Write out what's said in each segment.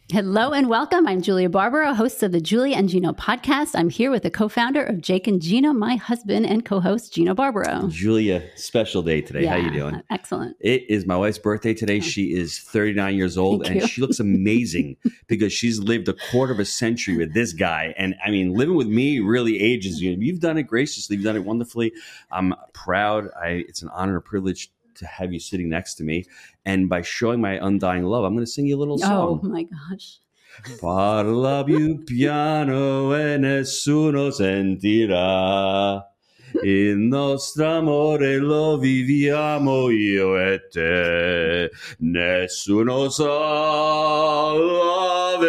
Hello and welcome. I'm Julia Barbaro, host of the Julia and Gino podcast. I'm here with the co-founder of Jake and Gino, my husband and co-host, Gino Barbaro. Julia, special day today. Yeah, how you doing? Excellent. It is my wife's birthday today. She is 39 years old, and she looks amazing because she's lived a quarter of a century with this guy. And I mean, living with me really ages you. You've done it graciously. You've done it wonderfully. I'm proud. It's an honor and a privilege to have you sitting next to me. And by showing my undying love, I'm going to sing you a little song. Oh, my gosh. Parla più piano e nessuno sentirà. Il nostro amore lo viviamo io e te. Nessuno sa la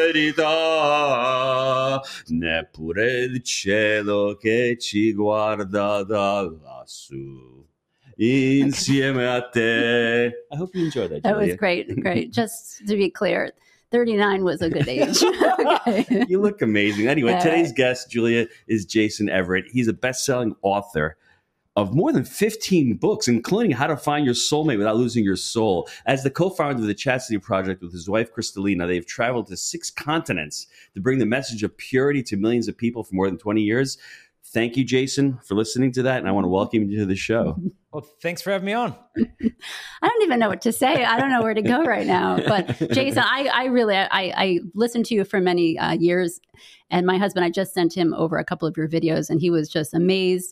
verità, neppure il cielo che ci guarda da lassù. Insieme a te. I hope you enjoyed that, Julia. That was great. Just to be clear, 39 was a good age. Okay. You look amazing. Anyway, today's guest, Julia, is Jason Everett. He's a best-selling author of more than 15 books, including How to Find Your Soulmate Without Losing Your Soul. As the co-founder of the Chastity Project with his wife, Kristalina, they've traveled to 6 continents to bring the message of purity to millions of people for more than 20 years. Thank you, Jason, for listening to that, and I want to welcome you to the show. Well, thanks for having me on. I don't even know what to say. I don't know where to go right now. But Jason, I listened to you for many years, and my husband, I just sent him over a couple of your videos, and he was just amazed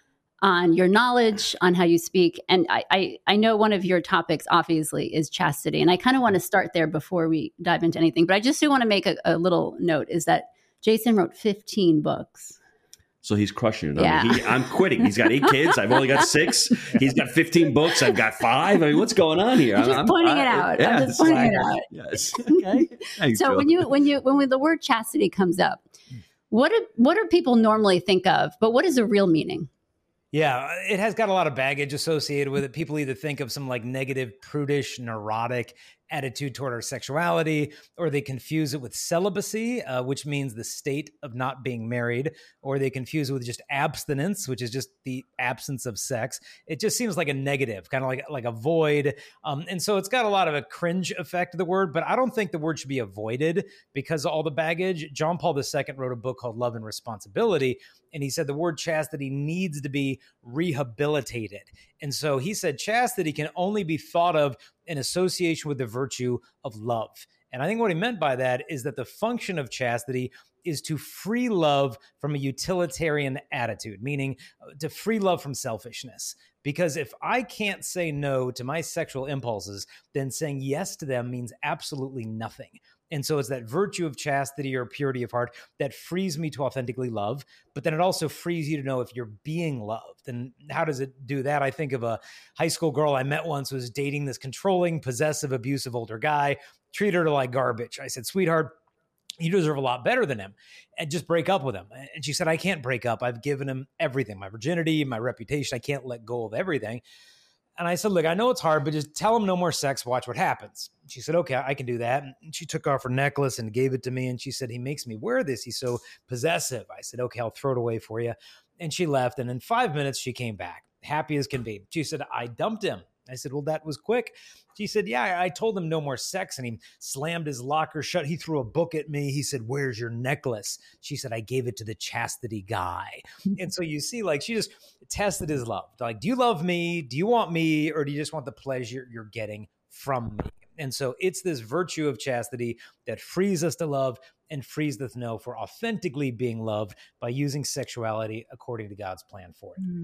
on your knowledge, on how you speak. And I know one of your topics, obviously, is chastity. And I kind of want to start there before we dive into anything. But I just do want to make a little note, is that Jason wrote 15 books. So he's crushing it. Yeah. I mean, I'm quitting. He's got 8 kids. I've only got 6. He's got 15 books. I've got 5. I mean, what's going on here? I'm just pointing it out. Yeah, I'm just pointing it out. Yes. Okay. Thanks, so Joe. when the word chastity comes up, what do people normally think of? But what is the real meaning? Yeah, it has got a lot of baggage associated with it. People either think of some like negative, prudish, neurotic attitude toward our sexuality, or they confuse it with celibacy, which means the state of not being married, or they confuse it with just abstinence, which is just the absence of sex. It just seems like a negative, kind of like a void. And so it's got a lot of a cringe effect of the word, but I don't think the word should be avoided because of all the baggage. John Paul II wrote a book called Love and Responsibility, and he said the word chastity needs to be rehabilitated. And so he said chastity can only be thought of in association with the virtue of love. And I think what he meant by that is that the function of chastity is to free love from a utilitarian attitude, meaning to free love from selfishness. Because if I can't say no to my sexual impulses, then saying yes to them means absolutely nothing. And so it's that virtue of chastity or purity of heart that frees me to authentically love, but then it also frees you to know if you're being loved. And how does it do that? I think of a high school girl I met once who was dating this controlling, possessive, abusive older guy, treated her like garbage. I said, sweetheart, you deserve a lot better than him, and just break up with him. And she said, I can't break up. I've given him everything, my virginity, my reputation. I can't let go of everything. And I said, look, I know it's hard, but just tell him no more sex. Watch what happens. She said, okay, I can do that. And she took off her necklace and gave it to me. And she said, he makes me wear this. He's so possessive. I said, okay, I'll throw it away for you. And she left. And in 5 minutes, she came back, happy as can be. She said, I dumped him. I said, well, that was quick. She said, yeah, I told him no more sex, and he slammed his locker shut. He threw a book at me. He said, where's your necklace? She said, I gave it to the chastity guy. And so you see, like, she just tested his love. Like, do you love me? Do you want me? Or do you just want the pleasure you're getting from me? And so it's this virtue of chastity that frees us to love and frees us to know if we're authentically being loved by using sexuality according to God's plan for it.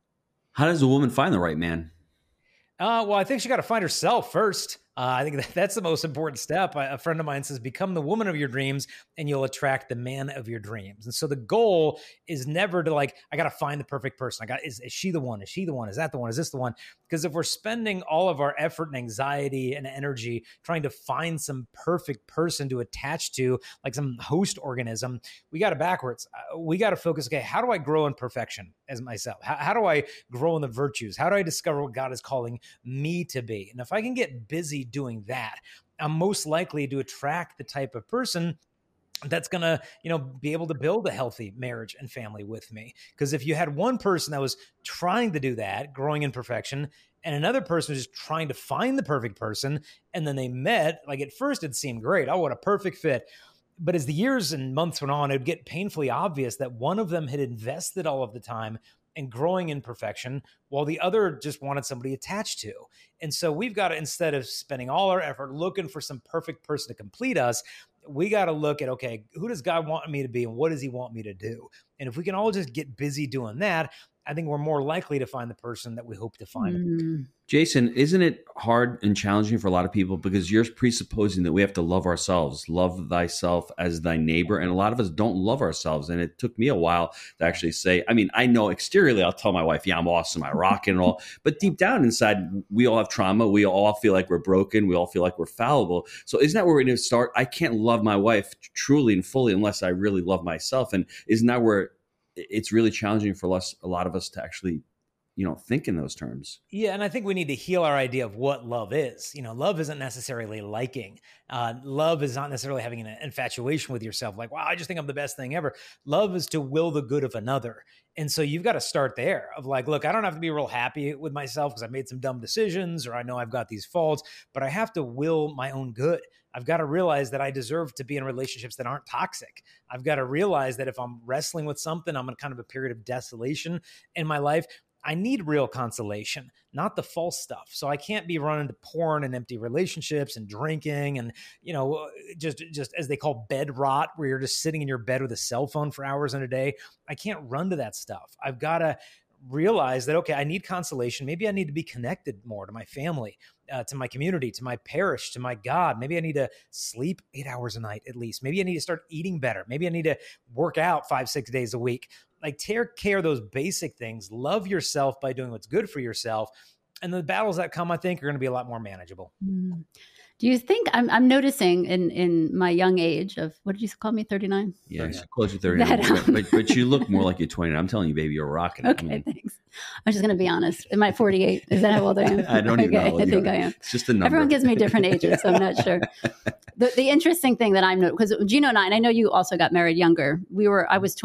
How does a woman find the right man? Well, I think she got to find herself first. I think that's the most important step. A friend of mine says, become the woman of your dreams and you'll attract the man of your dreams. And so the goal is never to like, I got to find the perfect person. Is she the one? Is she the one? Is that the one? Is this the one? Because if we're spending all of our effort and anxiety and energy trying to find some perfect person to attach to, like some host organism, we got it backwards. We got to focus, okay, how do I grow in perfection as myself? How do I grow in the virtues? How do I discover what God is calling me to be? And if I can get busy doing that, I'm most likely to attract the type of person that's going to, be able to build a healthy marriage and family with me. Because if you had one person that was trying to do that, growing in perfection, And another person was just trying to find the perfect person. And then they met, like at first it seemed great. Oh, what a perfect fit. But as the years and months went on, it would get painfully obvious that one of them had invested all of the time in growing in perfection, while the other just wanted somebody attached to. And so we've got to, instead of spending all our effort looking for some perfect person to complete us, we got to look at, okay, who does God want me to be and what does he want me to do? And if we can all just get busy doing that, I think we're more likely to find the person that we hope to find. Jason, isn't it hard and challenging for a lot of people because you're presupposing that we have to love ourselves, love thyself as thy neighbor. And a lot of us don't love ourselves. And it took me a while to actually say, I mean, I know exteriorly, I'll tell my wife, yeah, I'm awesome, I rock and all. But deep down inside, we all have trauma. We all feel like we're broken. We all feel like we're fallible. So isn't that where we're going to start? I can't love my wife truly and fully unless I really love myself. And isn't that where it's really challenging for us, a lot of us to actually, think in those terms? Yeah. And I think we need to heal our idea of what love is. Love isn't necessarily liking. Love is not necessarily having an infatuation with yourself. Like, wow, I just think I'm the best thing ever. Love is to will the good of another. And so you've got to start there of like, look, I don't have to be real happy with myself because I made some dumb decisions or I know I've got these faults, but I have to will my own good. I've got to realize that I deserve to be in relationships that aren't toxic. I've got to realize that if I'm wrestling with something, I'm in kind of a period of desolation in my life. I need real consolation, not the false stuff. So I can't be running to porn and empty relationships and drinking and, just as they call bed rot, where you're just sitting in your bed with a cell phone for hours in a day. I can't run to that stuff. I've got to realize that, okay, I need consolation. Maybe I need to be connected more to my family, to my community, to my parish, to my God. Maybe I need to sleep 8 hours a night at least. Maybe I need to start eating better. Maybe I need to work out 5-6 days a week. Like, take care of those basic things. Love yourself by doing what's good for yourself. And the battles that come, I think, are going to be a lot more manageable. Do you think I'm noticing in my young age of, what did you call me, 39? Yeah, close to 39. But you look more like you're 29. I'm telling you, baby, you're rocking. Okay, thanks. I'm just going to be honest. Am I 48? Is that how old I am? I don't even know how old I think I am. It's just a number. Everyone gives me different ages, so I'm not sure. The interesting thing that I'm noticing, because Gino and I know you also got married younger. I was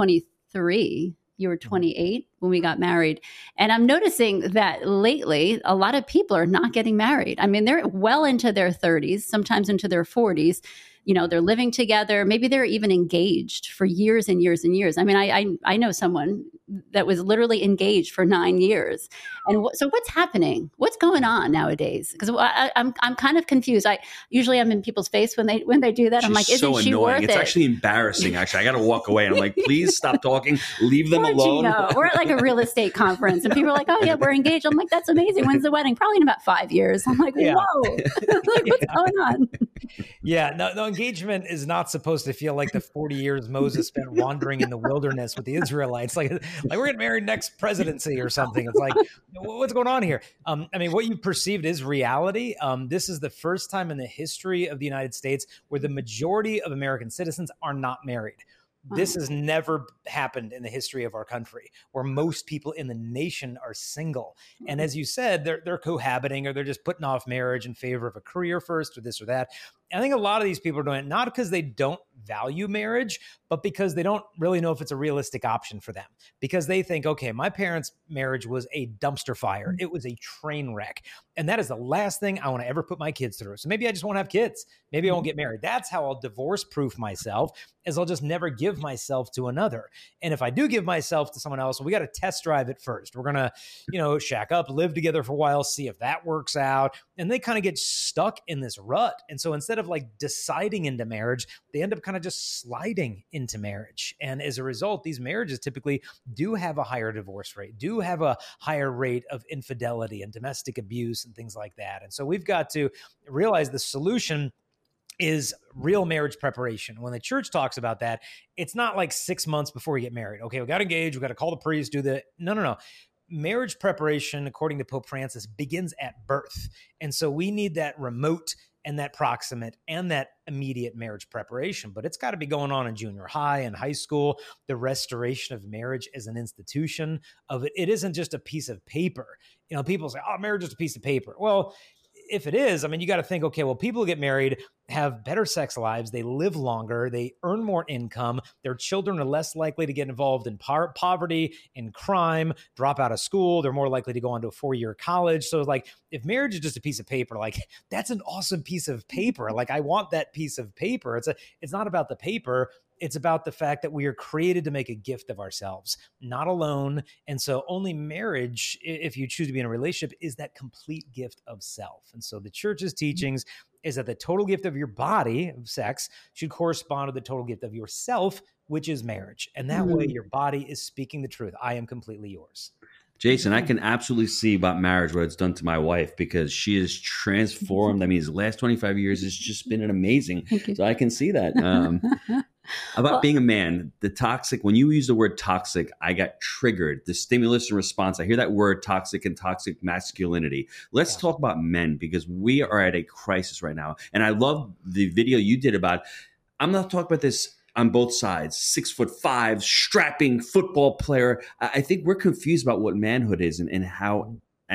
23. You were 28 when we got married. And I'm noticing that lately, a lot of people are not getting married. I mean, they're well into their 30s, sometimes into their 40s. They're living together. Maybe they're even engaged for years and years and years. I mean, I know someone that was literally engaged for 9 years. And so what's happening? What's going on nowadays? Because I'm kind of confused. I'm in people's face when they do that. I'm like, isn't she worth it? It's actually embarrassing. Actually, I got to walk away. And I'm like, please stop talking. Leave them alone. Gino. We're at like a real estate conference, and people are like, "Oh yeah, we're engaged." I'm like, "That's amazing. When's the wedding?" Probably in about 5 years. I'm like, "Whoa, what's going on?" Yeah, no, engagement is not supposed to feel like the 40 years Moses spent wandering in the wilderness with the Israelites. Like we're getting married next presidency or something. It's like, what's going on here? What you perceived is reality. This is the first time in the history of the United States where the majority of American citizens are not married. This has never happened in the history of our country, where most people in the nation are single. And as you said, they're cohabiting, or they're just putting off marriage in favor of a career first, or this or that. I think a lot of these people are doing it not because they don't value marriage, but because they don't really know if it's a realistic option for them. Because they think, okay, my parents' marriage was a dumpster fire. It was a train wreck. And that is the last thing I want to ever put my kids through. So maybe I just won't have kids. Maybe I won't get married. That's how I'll divorce proof myself, is I'll just never give myself to another. And if I do give myself to someone else, we got to test drive it first. We're going to, shack up, live together for a while, see if that works out. And they kind of get stuck in this rut. And so instead of like deciding into marriage, they end up kind of just sliding into marriage. And as a result, these marriages typically do have a higher divorce rate, do have a higher rate of infidelity and domestic abuse and things like that. And so we've got to realize the solution is real marriage preparation. When the church talks about that, it's not like 6 months before you get married. Okay, we got engaged, we got to call the priest, do the, no. Marriage preparation, according to Pope Francis, begins at birth. And so we need that remote and that proximate and that immediate marriage preparation. But it's got to be going on in junior high and high school. The restoration of marriage as an institution of it. It isn't just a piece of paper. People say, oh, marriage is a piece of paper. Well, if it is, I mean, you got to think, okay, well, people who get married have better sex lives, they live longer, they earn more income, their children are less likely to get involved in poverty and crime, drop out of school, they're more likely to go on to a 4-year college. So like, if marriage is just a piece of paper, like that's an awesome piece of paper. Like I want that piece of paper. It's not about the paper. It's about the fact that we are created to make a gift of ourselves, not alone. And so only marriage, if you choose to be in a relationship, is that complete gift of self. And so the church's teachings is that the total gift of your body, of sex, should correspond to the total gift of yourself, which is marriage. And that way your body is speaking the truth. I am completely yours. Jason, I can absolutely see about marriage what it's done to my wife, because she is transformed. I mean, the last 25 years has just been an amazing. So I can see that. About being a man, the toxic, when you use the word toxic, I got triggered. The stimulus and response, I hear that word toxic and toxic masculinity. Let's talk about men, because we are at a crisis right now. And I love the video you did about, I'm not talking about this on both sides, 6'5", strapping football player. I think we're confused about what manhood is and how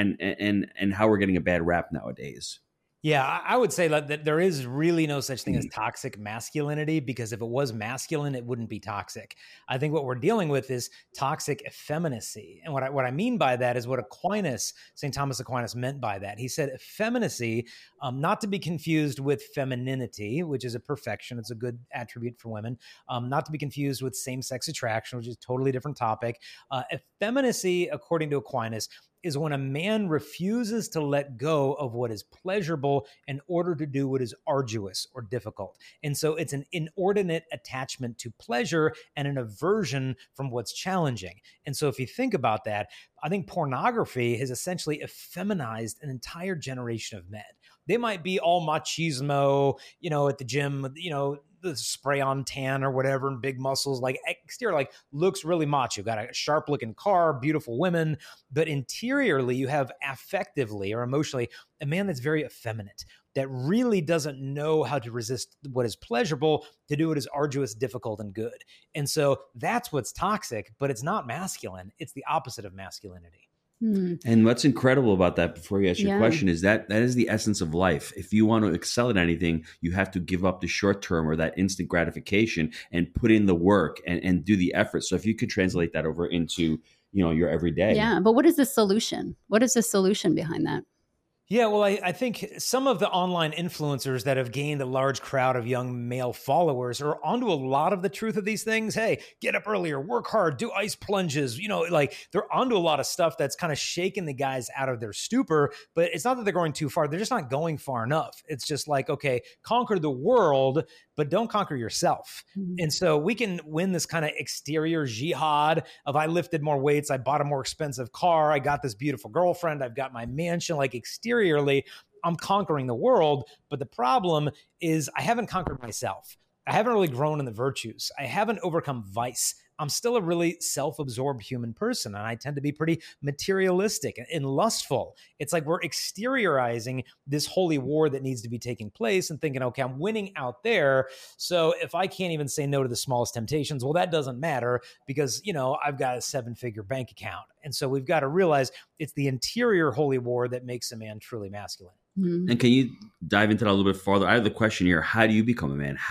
and how we're getting a bad rap nowadays. Yeah, I would say that there is really no such thing as toxic masculinity, because if it was masculine, it wouldn't be toxic. I think what we're dealing with is toxic effeminacy. And what I mean by that is what Aquinas, St. Thomas Aquinas, meant by that. He said effeminacy, not to be confused with femininity, which is a perfection. It's a good attribute for women. Not to be confused with same-sex attraction, which is a totally different topic. Effeminacy, according to Aquinas, is when a man refuses to let go of what is pleasurable in order to do what is arduous or difficult. And so it's an inordinate attachment to pleasure and an aversion from what's challenging. And so if you think about that, I think pornography has essentially effeminized an entire generation of men. They might be all machismo, at the gym, the spray on tan or whatever, and big muscles, like exterior, like looks really macho, got a sharp looking car, beautiful women, but interiorly you have affectively or emotionally a man that's very effeminate, that really doesn't know how to resist what is pleasurable to do what is arduous, difficult, and good. And so that's what's toxic, but it's not masculine. It's the opposite of masculinity. And what's incredible about that, before you ask your question, is that is the essence of life. If you want to excel at anything, you have to give up the short term or that instant gratification and put in the work and do the effort. So if you could translate that over into, your everyday. Yeah. But what is the solution? What is the solution behind that? Yeah, well, I think some of the online influencers that have gained a large crowd of young male followers are onto a lot of the truth of these things. Hey, get up earlier, work hard, do ice plunges. They're onto a lot of stuff that's kind of shaking the guys out of their stupor. But it's not that they're going too far. They're just not going far enough. It's just like, okay, conquer the world, but don't conquer yourself. And so we can win this kind of exterior jihad of I lifted more weights, I bought a more expensive car, I got this beautiful girlfriend, I've got my mansion, like exteriorly, I'm conquering the world. But the problem is I haven't conquered myself. I haven't really grown in the virtues. I haven't overcome vice. I'm still a really self-absorbed human person, and I tend to be pretty materialistic and lustful. It's like we're exteriorizing this holy war that needs to be taking place and thinking, okay, I'm winning out there. So if I can't even say no to the smallest temptations, well, that doesn't matter because, I've got a 7-figure bank account. And so we've got to realize it's the interior holy war that makes a man truly masculine. And can you dive into that a little bit farther? I have the question here: how do you become a man?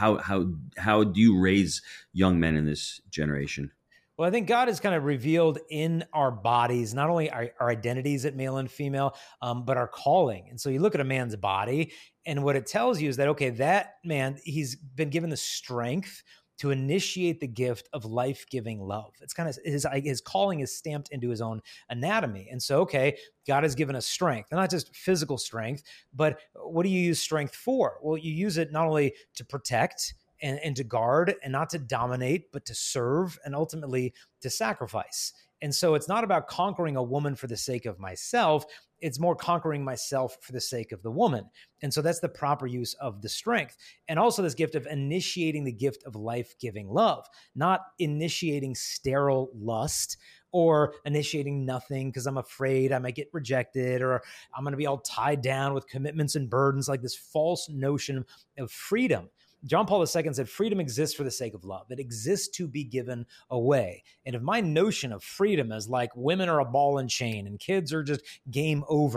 How do you raise young men in this generation? Well, I think God has kind of revealed in our bodies, not only our identities at male and female, but our calling. And so you look at a man's body, and what it tells you is that, okay, that man, he's been given the strength to initiate the gift of life-giving love. It's kind of his calling is stamped into his own anatomy. And so, okay, God has given us strength, and not just physical strength, but what do you use strength for? Well, you use it not only to protect and to guard and not to dominate, but to serve and ultimately to sacrifice. And so it's not about conquering a woman for the sake of myself. It's more conquering myself for the sake of the woman. And so that's the proper use of the strength. And also this gift of initiating the gift of life-giving love, not initiating sterile lust or initiating nothing because I'm afraid I might get rejected or I'm going to be all tied down with commitments and burdens, like this false notion of freedom. John Paul II said, freedom exists for the sake of love. It exists to be given away. And if my notion of freedom is like women are a ball and chain and kids are just game over,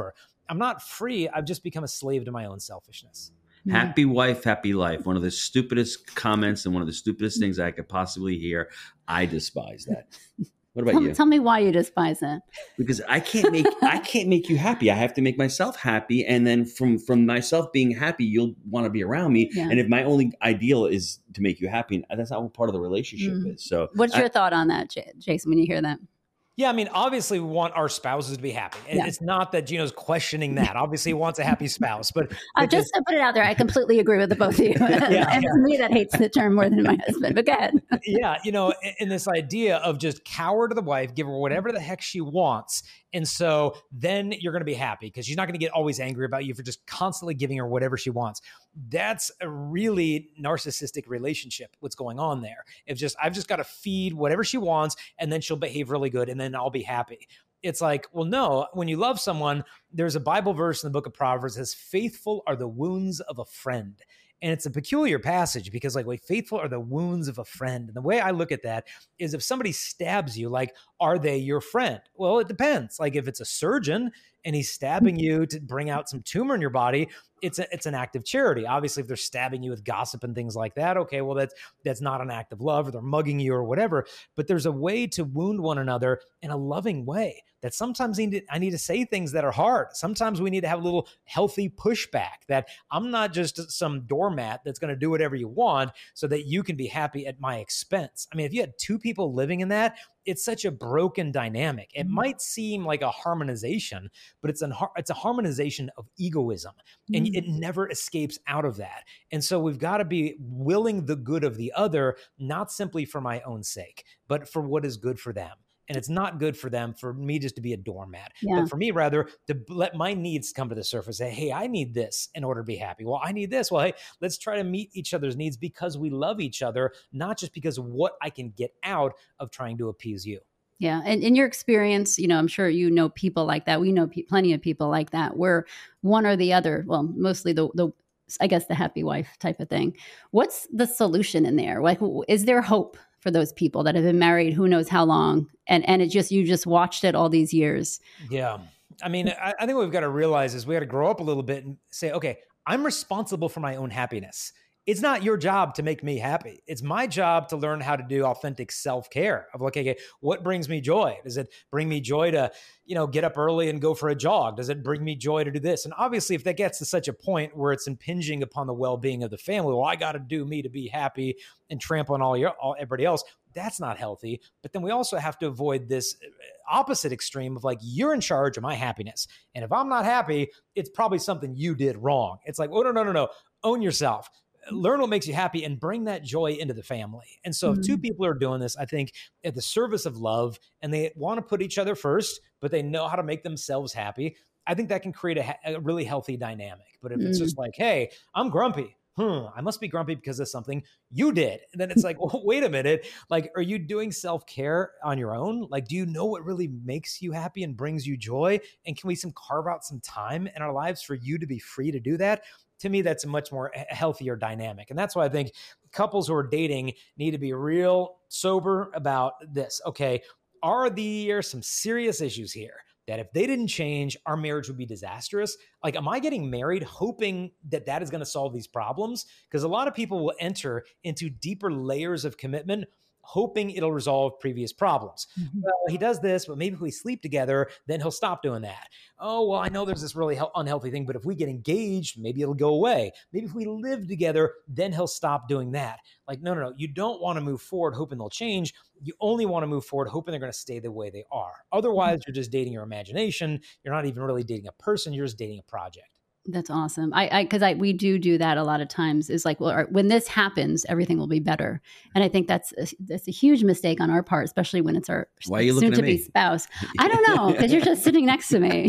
I'm not free. I've just become a slave to my own selfishness. Happy wife, happy life. One of the stupidest comments and one of the stupidest things I could possibly hear. I despise that. What about you? Tell me why you despise it. Because I can't make you happy. I have to make myself happy, and then from myself being happy, you'll want to be around me. Yeah. And if my only ideal is to make you happy, that's not what part of the relationship is. So, what's your thought on that, Jason? When you hear that? Yeah, I mean, obviously we want our spouses to be happy. And it's not that Gino's questioning that. Obviously he wants a happy spouse, but just to put it out there, I completely agree with the both of you. And it's me that hates the term more than my husband, but go ahead. Yeah, in this idea of just cower to the wife, give her whatever the heck she wants. And so then you're going to be happy because she's not going to get always angry about you for just constantly giving her whatever she wants. That's a really narcissistic relationship, what's going on there. I've just got to feed whatever she wants and then she'll behave really good and then I'll be happy. It's like, well, no, when you love someone, there's a Bible verse in the book of Proverbs that says, faithful are the wounds of a friend. And it's a peculiar passage because faithful are the wounds of a friend. And the way I look at that is if somebody stabs you, are they your friend? Well, it depends. If it's a surgeon and he's stabbing you to bring out some tumor in your body, it's an act of charity. Obviously, if they're stabbing you with gossip and things like that, okay, well, that's not an act of love, or they're mugging you or whatever. But there's a way to wound one another in a loving way. That sometimes I need to say things that are hard. Sometimes we need to have a little healthy pushback, that I'm not just some doormat that's going to do whatever you want so that you can be happy at my expense. I mean, if you had two people living in that, it's such a broken dynamic. It might seem like a harmonization, but it's a harmonization of egoism, and it never escapes out of that. And so we've got to be willing the good of the other, not simply for my own sake, but for what is good for them. And it's not good for them for me just to be a doormat, but for me rather to let my needs come to the surface. Say, hey, I need this in order to be happy. Well, I need this. Well, hey, let's try to meet each other's needs because we love each other, not just because of what I can get out of trying to appease you. Yeah. And in your experience, I'm sure you know people like that. We know plenty of people like that where one or the other, well, mostly the I guess the happy wife type of thing. What's the solution in there? Is there hope for those people that have been married who knows how long and you just watched it all these years? Yeah. I mean, I think what we've got to realize is we got to grow up a little bit and say, okay, I'm responsible for my own happiness. It's not your job to make me happy. It's my job to learn how to do authentic self-care of okay, what brings me joy? Does it bring me joy to, get up early and go for a jog? Does it bring me joy to do this? And obviously if that gets to such a point where it's impinging upon the well-being of the family, well, I got to do me to be happy and trample on everybody else. That's not healthy. But then we also have to avoid this opposite extreme of you're in charge of my happiness. And if I'm not happy, it's probably something you did wrong. It's like, oh, no. Own yourself. Learn what makes you happy and bring that joy into the family. And so if two people are doing this, I think at the service of love, and they want to put each other first, but they know how to make themselves happy, I think that can create a really healthy dynamic. But if it's just hey, I'm grumpy. I must be grumpy because of something you did. And then it's well, wait a minute. Are you doing self-care on your own? Do you know what really makes you happy and brings you joy? And can we carve out some time in our lives for you to be free to do that? To me, that's a much more healthier dynamic. And that's why I think couples who are dating need to be real sober about this. Okay, are there some serious issues here that if they didn't change, our marriage would be disastrous? Am I getting married hoping that is going to solve these problems? Because a lot of people will enter into deeper layers of commitment hoping it'll resolve previous problems. Well, he does this, but maybe if we sleep together, then he'll stop doing that. Oh, well, I know there's this really unhealthy thing, but if we get engaged, maybe it'll go away. Maybe if we live together, then he'll stop doing that. No. You don't want to move forward hoping they'll change. You only want to move forward hoping they're going to stay the way they are. Otherwise, you're just dating your imagination. You're not even really dating a person. You're just dating a project. That's awesome. We do that a lot of times. Is when this happens, everything will be better. And I think that's a huge mistake on our part, especially when it's our soon-to-be spouse. I don't know, because you're just sitting next to me.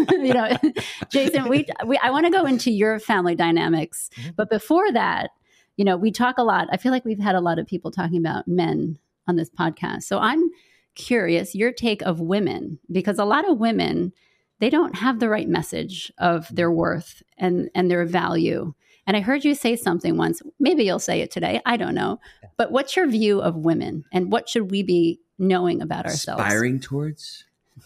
Jason. I want to go into your family dynamics, but before that, we talk a lot. I feel like we've had a lot of people talking about men on this podcast. So I'm curious your take of women, because a lot of women, they don't have the right message of their worth and their value. And I heard you say something once, maybe you'll say it today, I don't know. But what's your view of women and what should we be knowing about ourselves? Aspiring towards?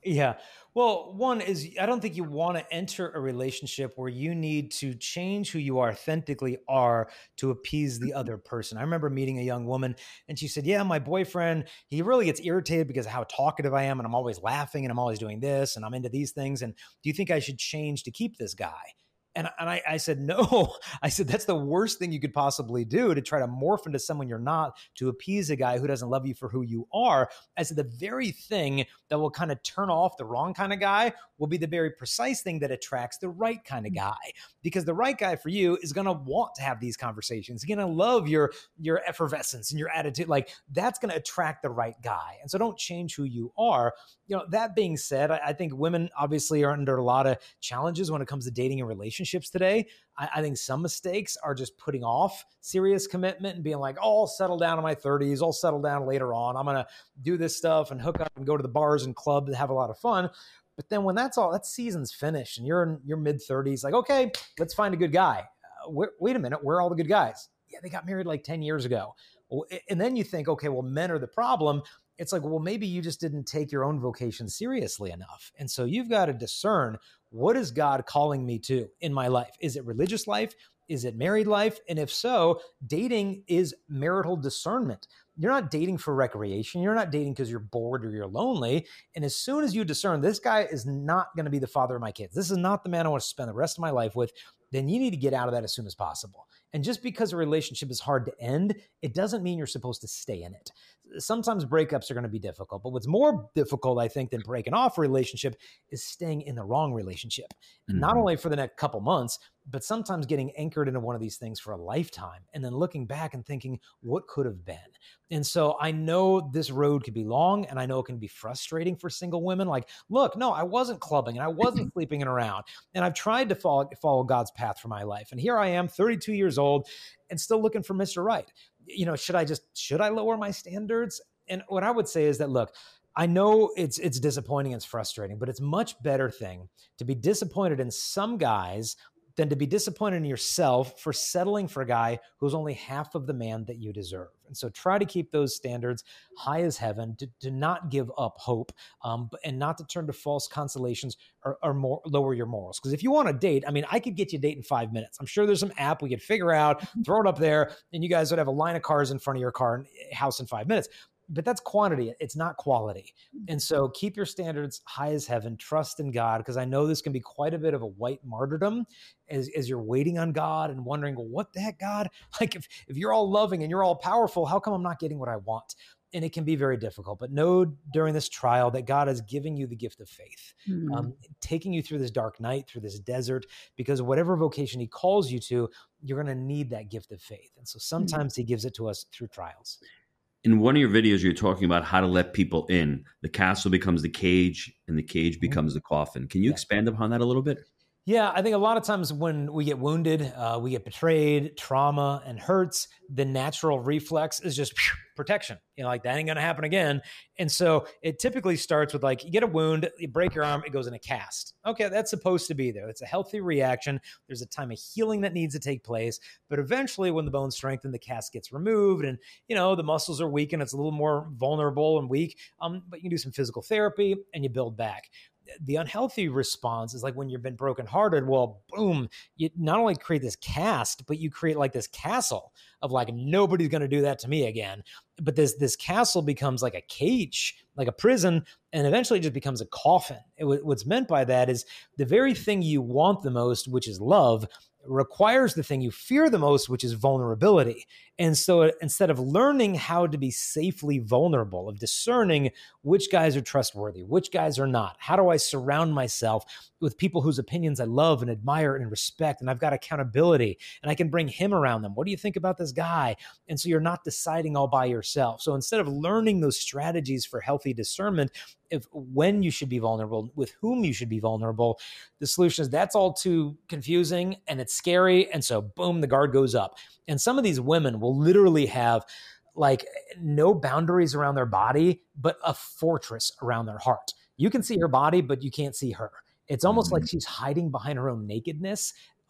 Yeah. Well, one is I don't think you want to enter a relationship where you need to change who you authentically are to appease the other person. I remember meeting a young woman and she said, "Yeah, my boyfriend, he really gets irritated because of how talkative I am and I'm always laughing and I'm always doing this and I'm into these things. And do you think I should change to keep this guy?" And I said, no. I said, that's the worst thing you could possibly do, to try to morph into someone you're not to appease a guy who doesn't love you for who you are. I said, the very thing that will kind of turn off the wrong kind of guy will be the very precise thing that attracts the right kind of guy. Because the right guy for you is going to want to have these conversations. He's going to love your effervescence and your attitude. Like, that's going to attract the right guy. And so don't change who you are. That being said, I think women obviously are under a lot of challenges when it comes to dating and relationships today. I think some mistakes are just putting off serious commitment and being like, oh, I'll settle down in my 30s. I'll settle down later on. I'm going to do this stuff and hook up and go to the bars and clubs and have a lot of fun. But then when that season's finished and you're in your mid 30s, like, okay, let's find a good guy. Wait a minute. Where are all the good guys? Yeah, they got married like 10 years ago. And then you think, okay, well, men are the problem. It's like, well, maybe you just didn't take your own vocation seriously enough. And so you've got to discern, what is God calling me to in my life? Is it religious life? Is it married life? And if so, dating is marital discernment. You're not dating for recreation. You're not dating because you're bored or you're lonely. And as soon as you discern, this guy is not going to be the father of my kids, this is not the man I want to spend the rest of my life with, then you need to get out of that as soon as possible. And just because a relationship is hard to end, it doesn't mean you're supposed to stay in it. Sometimes breakups are going to be difficult, but what's more difficult, I think, than breaking off a relationship is staying in the wrong relationship. And not only for the next couple months, but sometimes getting anchored into one of these things for a lifetime and then looking back and thinking, what could have been? And so I know this road could be long, and I know it can be frustrating for single women. Like, look, no, I wasn't clubbing and I wasn't sleeping around. And I've tried to follow God's path for my life. And here I am, 32 years old and still looking for Mr. Right. Should I lower my standards? And what I would say is that, look, I know it's disappointing, it's frustrating, but it's a much better thing to be disappointed in some guys than to be disappointed in yourself for settling for a guy who's only half of the man that you deserve. And so try to keep those standards high as heaven, to not give up hope, and not to turn to false consolations or more lower your morals. Because if you want to date, I mean, I could get you a date in 5 minutes. I'm sure there's some app we could figure out, throw it up there, and you guys would have a line of cars in front of your house in 5 minutes. But that's quantity. It's not quality. And so keep your standards high as heaven, trust in God, because I know this can be quite a bit of a white martyrdom as you're waiting on God and wondering, well, what the heck, God? Like, if you're all loving and you're all powerful, how come I'm not getting what I want? And it can be very difficult. But know during this trial that God is giving you the gift of faith, taking you through this dark night, through this desert, because whatever vocation he calls you to, you're going to need that gift of faith. And so sometimes he gives it to us through trials. In one of your videos, you're talking about how to let people in. The castle becomes the cage, and the cage becomes the coffin. Can you expand upon that a little bit? Yeah, I think a lot of times when we get wounded, we get betrayed, trauma, and hurts, the natural reflex is just protection. Like, that ain't going to happen again. And so it typically starts with, like, you get a wound, you break your arm, it goes in a cast. Okay, that's supposed to be there. It's a healthy reaction. There's a time of healing that needs to take place. But eventually, when the bones strengthen, the cast gets removed and, the muscles are weak and it's a little more vulnerable and weak. But you can do some physical therapy and you build back. The unhealthy response is like when you've been brokenhearted. Well, boom, you not only create this cast, but you create like this castle of like, nobody's going to do that to me again. But this castle becomes like a cage, like a prison, and eventually it just becomes a coffin. What's meant by that is the very thing you want the most, which is love, requires the thing you fear the most, which is vulnerability. And so instead of learning how to be safely vulnerable, of discerning which guys are trustworthy, which guys are not, how do I surround myself with people whose opinions I love and admire and respect, and I've got accountability, and I can bring him around them. What do you think about this guy? And so you're not deciding all by yourself. So instead of learning those strategies for healthy discernment, if when you should be vulnerable, with whom you should be vulnerable, the solution is that's all too confusing and it's scary. And so boom, the guard goes up. And some of these women will literally have like no boundaries around their body, but a fortress around their heart. You can see her body, but you can't see her. It's almost like she's hiding behind her own nakedness,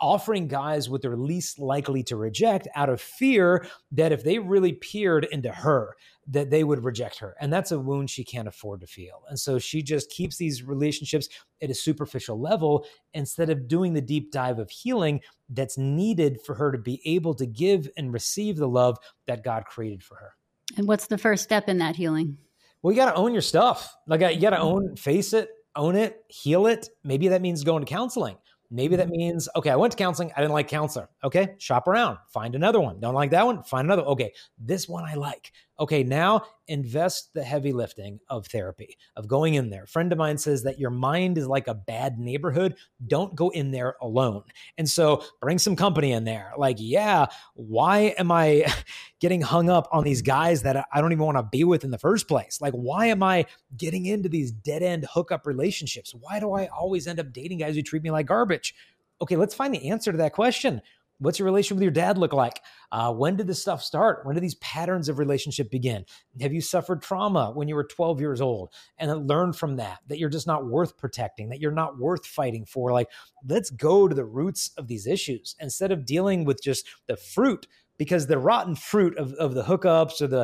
offering guys what they're least likely to reject out of fear that if they really peered into her, that they would reject her. And that's a wound she can't afford to feel. And so she just keeps these relationships at a superficial level instead of doing the deep dive of healing that's needed for her to be able to give and receive the love that God created for her. And what's the first step in that healing? Well, you got to own your stuff. Like you got to face it, own it, heal it. Maybe that means going to counseling. Maybe that means, okay, I went to counseling. I didn't like counselor. Okay, shop around, find another one. Don't like that one, find another. Okay, this one I like. Okay, now invest the heavy lifting of therapy, of going in there. A friend of mine says that your mind is like a bad neighborhood. Don't go in there alone. And so bring some company in there. Like, yeah, why am I getting hung up on these guys that I don't even want to be with in the first place? Like, why am I getting into these dead-end hookup relationships? Why do I always end up dating guys who treat me like garbage? Okay, let's find the answer to that question. What's your relationship with your dad look like? When did this stuff start? When did these patterns of relationship begin? Have you suffered trauma when you were 12 years old and learned from that you're just not worth protecting, that you're not worth fighting for? Like, let's go to the roots of these issues instead of dealing with just the fruit, because the rotten fruit of the hookups or the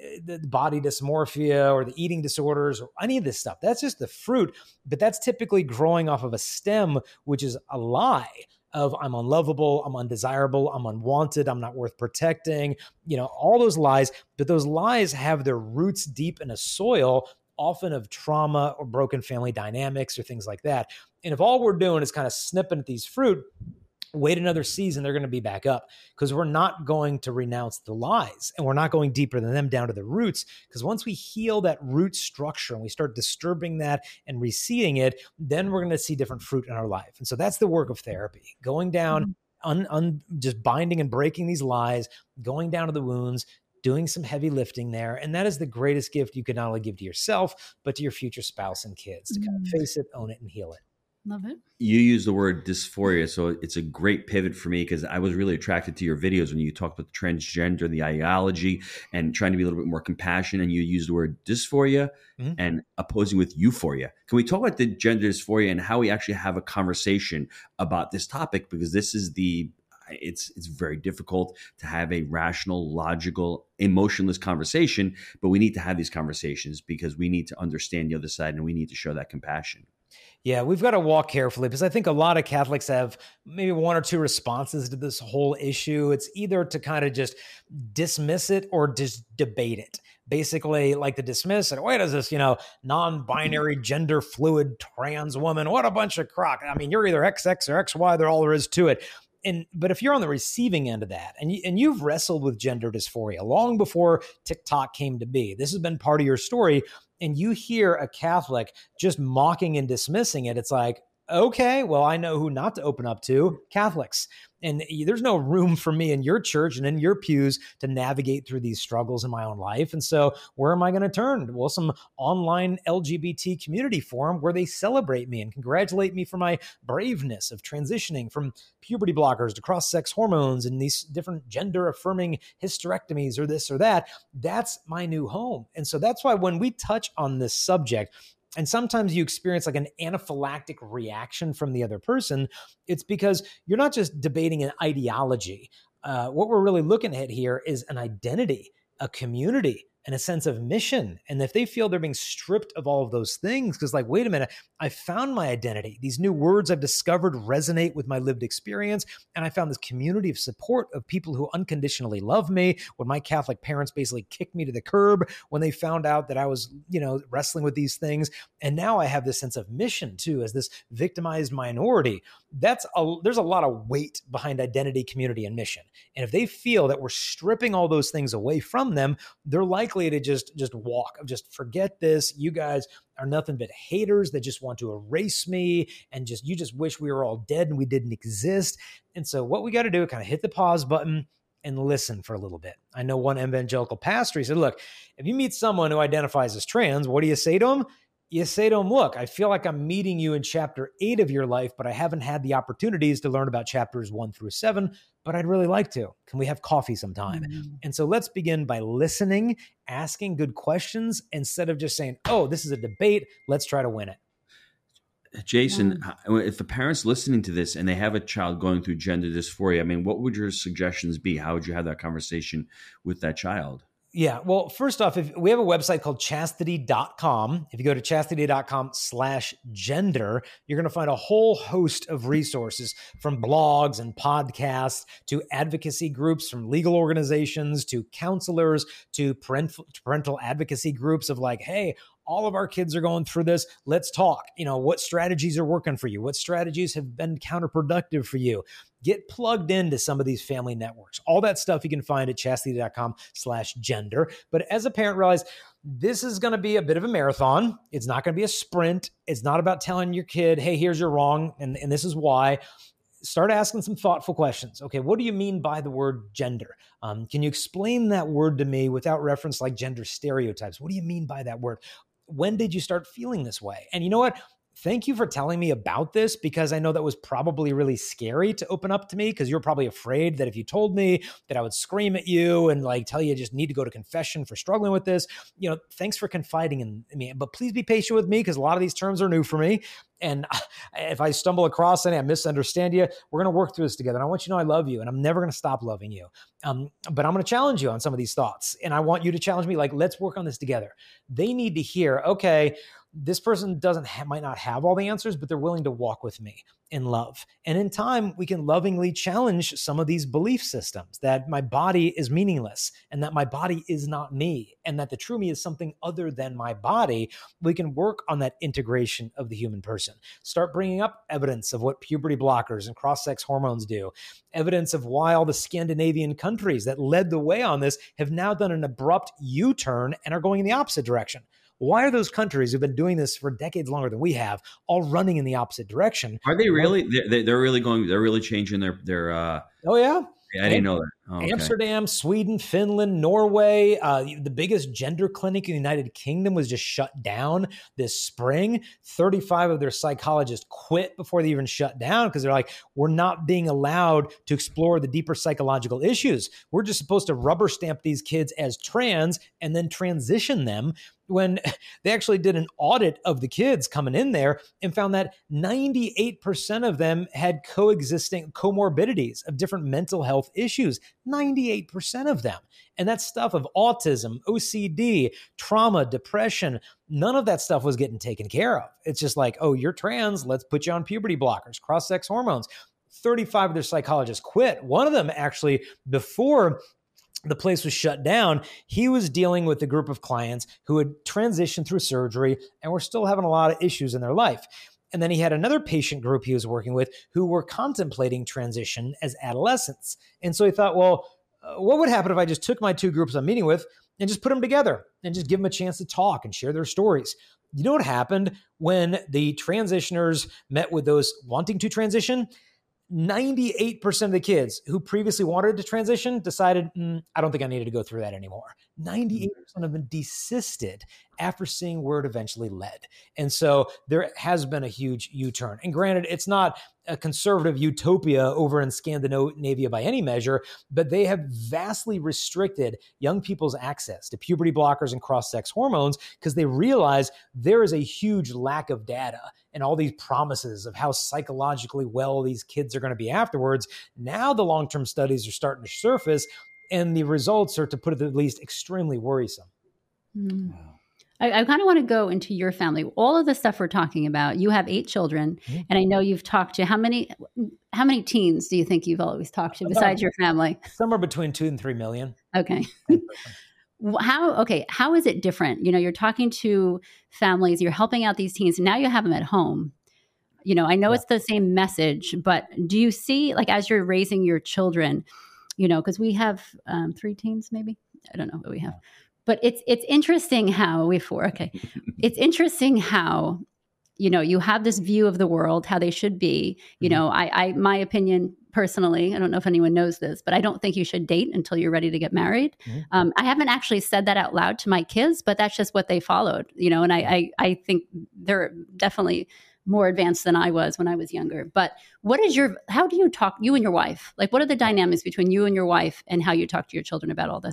body dysmorphia or the eating disorders or any of this stuff, that's just the fruit. But that's typically growing off of a stem, which is a lie of I'm unlovable, I'm undesirable, I'm unwanted, I'm not worth protecting, all those lies. But those lies have their roots deep in a soil, often of trauma or broken family dynamics or things like that. And if all we're doing is kind of snipping at these fruit, wait another season, they're going to be back up, because we're not going to renounce the lies and we're not going deeper than them down to the roots. Because once we heal that root structure and we start disturbing that and reseeding it, then we're going to see different fruit in our life. And so that's the work of therapy, going down, just binding and breaking these lies, going down to the wounds, doing some heavy lifting there. And that is the greatest gift you can not only give to yourself, but to your future spouse and kids, to kind of face it, own it, and heal it. Love it. You use the word dysphoria, so it's a great pivot for me, because I was really attracted to your videos when you talked about the transgender, the ideology, and trying to be a little bit more compassionate. And you use the word dysphoria and opposing with euphoria. Can we talk about the gender dysphoria and how we actually have a conversation about this topic? Because this is it's very difficult to have a rational, logical, emotionless conversation, but we need to have these conversations because we need to understand the other side and we need to show that compassion. Yeah, we've got to walk carefully, because I think a lot of Catholics have maybe one or two responses to this whole issue. It's either to kind of just dismiss it or just debate it. Basically, like to dismiss it. Wait, is this, non-binary, gender fluid, trans woman? What a bunch of crock. I mean, you're either XX or XY. They're all there is to it. But if you're on the receiving end of that, and you've wrestled with gender dysphoria long before TikTok came to be, this has been part of your story, and you hear a Catholic just mocking and dismissing it, it's like, okay, well, I know who not to open up to: Catholics. And there's no room for me in your church and in your pews to navigate through these struggles in my own life. And so where am I going to turn? Well, some online LGBT community forum where they celebrate me and congratulate me for my braveness of transitioning from puberty blockers to cross-sex hormones and these different gender-affirming hysterectomies or this or that. That's my new home. And so that's why when we touch on this subject, and sometimes you experience like an anaphylactic reaction from the other person, it's because you're not just debating an ideology. What we're really looking at here is an identity, a community, and a sense of mission. And if they feel they're being stripped of all of those things, because like, wait a minute, I found my identity. These new words I've discovered resonate with my lived experience. And I found this community of support of people who unconditionally love me. When my Catholic parents basically kicked me to the curb when they found out that I was, wrestling with these things. And now I have this sense of mission too, as this victimized minority. There's a lot of weight behind identity, community, and mission. And if they feel that we're stripping all those things away from them, they're likely to just walk, just forget this. You guys are nothing but haters that just want to erase me, and you just wish we were all dead and we didn't exist. And so what we got to do is kind of hit the pause button and listen for a little bit. I know one evangelical pastor, he said, look, if you meet someone who identifies as trans, what do you say to them? You say to them, look, I feel like I'm meeting you in chapter 8 of your life, but I haven't had the opportunities to learn about chapters 1 through 7, but I'd really like to. Can we have coffee sometime? Mm-hmm. And so let's begin by listening, asking good questions, instead of just saying, oh, this is a debate, let's try to win it. Jason, if a parent's listening to this and they have a child going through gender dysphoria, I mean, what would your suggestions be? How would you have that conversation with that child? Yeah. Well, first off, if we have a website called chastity.com. If you go to chastity.com/gender, you're going to find a whole host of resources from blogs and podcasts to advocacy groups, from legal organizations to counselors to parental advocacy groups of like, hey, all of our kids are going through this. Let's talk. What strategies are working for you? What strategies have been counterproductive for you? Get plugged into some of these family networks. All that stuff you can find at chastity.com/gender. But as a parent, realize this is going to be a bit of a marathon. It's not going to be a sprint. It's not about telling your kid, hey, here's your wrong, and this is why. Start asking some thoughtful questions. Okay, what do you mean by the word gender? Can you explain that word to me without reference like gender stereotypes? What do you mean by that word? When did you start feeling this way? And you know what? Thank you for telling me about this, because I know that was probably really scary to open up to me, because you're probably afraid that if you told me that I would scream at you and like tell you just need to go to confession for struggling with this. Thanks for confiding in me, but please be patient with me, because a lot of these terms are new for me. And if I stumble across any, I misunderstand you, we're going to work through this together. And I want you to know I love you, and I'm never going to stop loving you. But I'm going to challenge you on some of these thoughts, and I want you to challenge me. Like, let's work on this together. They need to hear, okay, this person might not have all the answers, but they're willing to walk with me in love. And in time, we can lovingly challenge some of these belief systems that my body is meaningless and that my body is not me and that the true me is something other than my body. We can work on that integration of the human person. Start bringing up evidence of what puberty blockers and cross-sex hormones do, evidence of why all the Scandinavian countries that led the way on this have now done an abrupt U-turn and are going in the opposite direction. Why are those countries who've been doing this for decades longer than we have all running in the opposite direction? Are they really? They're really going. They're really changing their. Oh yeah. I didn't know that. Oh, okay. Amsterdam, Sweden, Finland, Norway. The biggest gender clinic in the United Kingdom was just shut down this spring. 35 of their psychologists quit before they even shut down, because they're like, we're not being allowed to explore the deeper psychological issues. We're just supposed to rubber stamp these kids as trans and then transition them, when they actually did an audit of the kids coming in there and found that 98% of them had coexisting comorbidities of different mental health issues. 98% of them. And that stuff of autism, OCD, trauma, depression, none of that stuff was getting taken care of. It's just like, oh, you're trans, let's put you on puberty blockers, cross-sex hormones. 35 of their psychologists quit. One of them actually, before the place was shut down, he was dealing with a group of clients who had transitioned through surgery and were still having a lot of issues in their life. And then he had another patient group he was working with who were contemplating transition as adolescents. And so he thought, well, what would happen if I just took my two groups I'm meeting with and just put them together and just give them a chance to talk and share their stories? You know what happened when the transitioners met with those wanting to transition? 98% of the kids who previously wanted to transition decided, I don't think I needed to go through that anymore. 98% of them desisted after seeing where it eventually led. And so there has been a huge U-turn. And granted, it's not a conservative utopia over in Scandinavia by any measure, but they have vastly restricted young people's access to puberty blockers and cross-sex hormones because they realize there is a huge lack of data and all these promises of how psychologically well these kids are going to be afterwards. Now the long-term studies are starting to surface, and the results are, to put it at least, extremely worrisome. Mm. I kind of want to go into your family. All of the stuff we're talking about, you have 8 children, and I know you've talked to how many teens do you think you've always talked to besides your family? Somewhere between 2 and 3 million. Okay. How is it different? You're talking to families, you're helping out these teens, and now you have them at home. I know it's the same message, but do you see, like, as you're raising your children, because we have 3 teens, maybe, I don't know what we have, but it's interesting how we have 4. Okay. It's interesting how, you have this view of the world, how they should be. My opinion personally, I don't know if anyone knows this, but I don't think you should date until you're ready to get married. I haven't actually said that out loud to my kids, but that's just what they followed, and I think they're definitely more advanced than I was when I was younger. But how do you talk, you and your wife? Like, what are the dynamics between you and your wife and how you talk to your children about all this?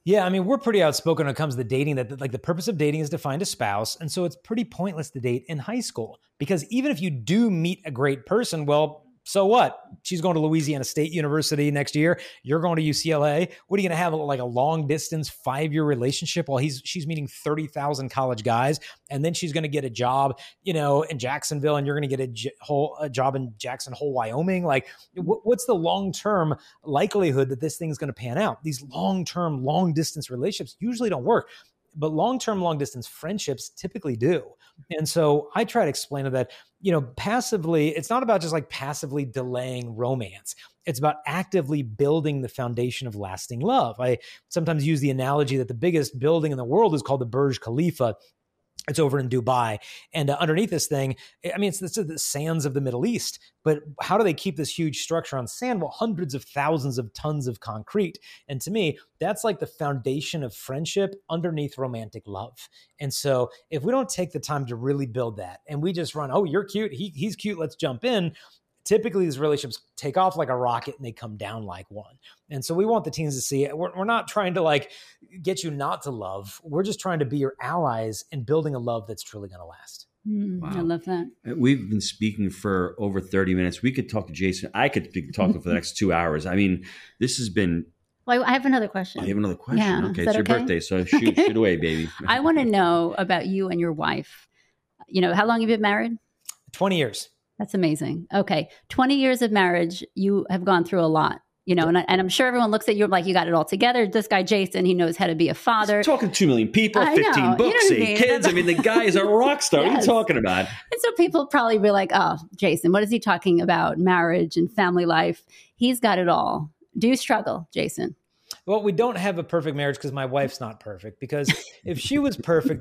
Yeah, I mean, we're pretty outspoken when it comes to dating, that like the purpose of dating is to find a spouse. And so it's pretty pointless to date in high school, because even if you do meet a great person, well, so what? She's going to Louisiana State University next year. You're going to UCLA. What are you going to have, like a long distance 5-year relationship while she's meeting 30,000 college guys, and then she's going to get a job, in Jacksonville, and you're going to get a job in Jackson Hole, Wyoming. Like, what's the long-term likelihood that this thing's going to pan out? These long-term, long-distance relationships usually don't work, but long-term, long-distance friendships typically do. And so I try to explain to that, passively, it's not about just like passively delaying romance. It's about actively building the foundation of lasting love. I sometimes use the analogy that the biggest building in the world is called the Burj Khalifa. It's over in Dubai. And underneath this thing, I mean, it's the sands of the Middle East. But how do they keep this huge structure on sand? Well, hundreds of thousands of tons of concrete. And to me, that's like the foundation of friendship underneath romantic love. And so if we don't take the time to really build that, and we just run, oh, you're cute, he's cute, let's jump in, typically these relationships take off like a rocket and they come down like one. And so we want the teens to see it. We're not trying to like get you not to love. We're just trying to be your allies in building a love that's truly going to last. Wow. I love that. We've been speaking for over 30 minutes. We could talk to Jason. I could talk to him for the next 2 hours. I mean, this has been... Well, I have another question. Oh, you have another question? Yeah. Okay, it's your birthday, so shoot away, baby. I want to know about you and your wife. How long have you been married? 20 years. That's amazing. Okay. 20 years of marriage, you have gone through a lot, and I'm sure everyone looks at you like you got it all together. This guy, Jason, he knows how to be a father. He's talking to 2 million people, 15 books, 8 kids. I mean, the guy is a rock star. Yes. What are you talking about? And so people probably be like, oh, Jason, what is he talking about? Marriage and family life. He's got it all. Do you struggle, Jason? Well, we don't have a perfect marriage because my wife's not perfect. Because if she was perfect,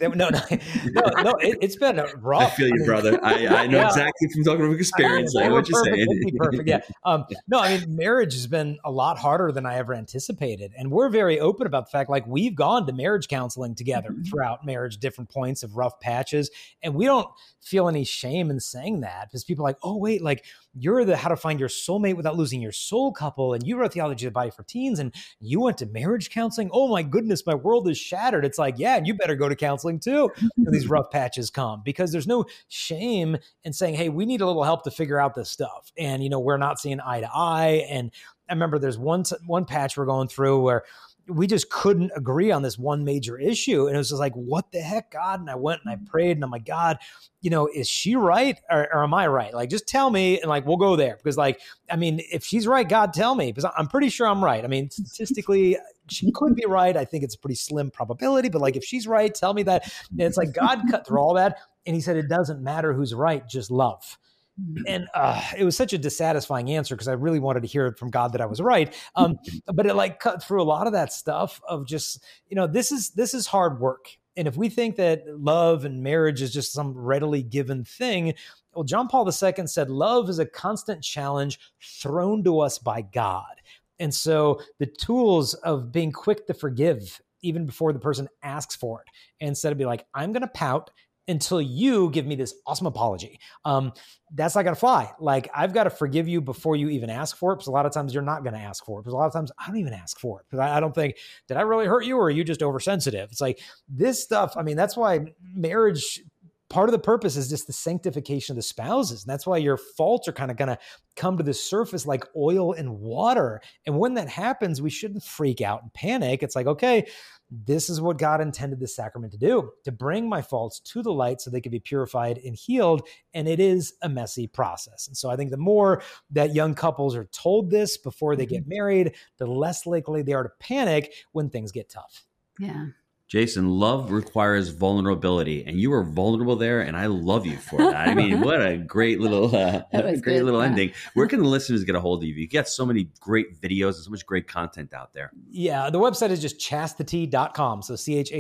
it's been rough. I feel you, brother. I know exactly from talking from experience. I know what you're saying. We'll be perfect, yeah. No, I mean, marriage has been a lot harder than I ever anticipated, and we're very open about the fact, like, we've gone to marriage counseling together throughout marriage, different points of rough patches, and we don't feel any shame in saying that, because people are like, oh wait, like, you're the How to Find Your Soulmate Without Losing Your Soul couple, and you wrote Theology of the Body for Teens, and you went to marriage counseling. Oh my goodness, my world is shattered. It's like, yeah, and you better go to counseling too when these rough patches come, because there's no shame in saying, hey, we need a little help to figure out this stuff. And, we're not seeing eye to eye. And I remember there's one patch we're going through where we just couldn't agree on this one major issue. And it was just like, what the heck, God? And I went and I prayed and I'm like, God, is she right or am I right? Like, just tell me, and like, we'll go there. Because like, I mean, if she's right, God, tell me, because I'm pretty sure I'm right. I mean, statistically, she could be right. I think it's a pretty slim probability, but like, if she's right, tell me that. And it's like, God cut through all that. And he said, it doesn't matter who's right, just love. And it was such a dissatisfying answer, because I really wanted to hear it from God that I was right. But it like cut through a lot of that stuff of just, this is hard work. And if we think that love and marriage is just some readily given thing, well, John Paul II said, love is a constant challenge thrown to us by God. And so the tools of being quick to forgive even before the person asks for it, instead of be like, I'm going to pout until you give me this awesome apology. That's not going to fly. Like, I've got to forgive you before you even ask for it, because a lot of times you're not going to ask for it, because a lot of times I don't even ask for it, because I don't think, did I really hurt you, or are you just oversensitive? It's like this stuff. I mean, that's why marriage, part of the purpose is just the sanctification of the spouses. And that's why your faults are kind of going to come to the surface like oil and water. And when that happens, we shouldn't freak out and panic. It's like, okay, this is what God intended this sacrament to do, to bring my faults to the light so they can be purified and healed. And it is a messy process. And so I think the more that young couples are told this before they get married, the less likely they are to panic when things get tough. Yeah. Jason, love requires vulnerability, and you were vulnerable there, and I love you for that. I mean, what a great little, ending. Where can the listeners get a hold of you? You get so many great videos and so much great content out there. Yeah, the website is just chastity.com. So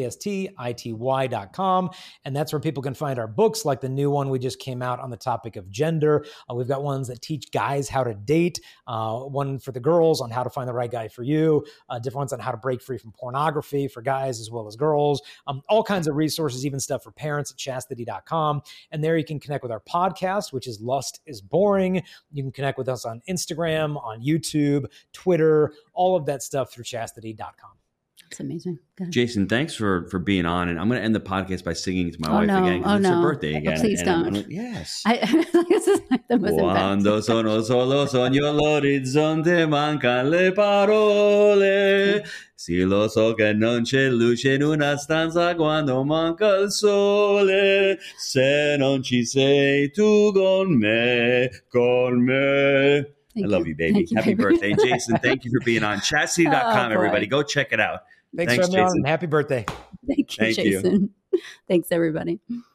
CHASTITY.com. And that's where people can find our books, like the new one we just came out on the topic of gender. We've got ones that teach guys how to date, one for the girls on how to find the right guy for you, different ones on how to break free from pornography for guys as well as girls, all kinds of resources, even stuff for parents at chastity.com. And there you can connect with our podcast, which is Lust is Boring. You can connect with us on Instagram, on YouTube, Twitter, all of that stuff through chastity.com. It's amazing. Jason, thanks for being on. And I'm going to end the podcast by singing to my wife again because it's her birthday again. Please don't. Yes. This is like the most Quando sono solo sogno all'orizzonte mancan le parole. Sì, lo so che non c'è luce in una stanza quando manca il sole. Se non ci sei tu con me, con me. I love you, baby. Happy birthday, Jason. Thank you for being on chastity.com, everybody. Go check it out. Thanks for having me on. Happy birthday. Thank you, Jason. Thanks, everybody.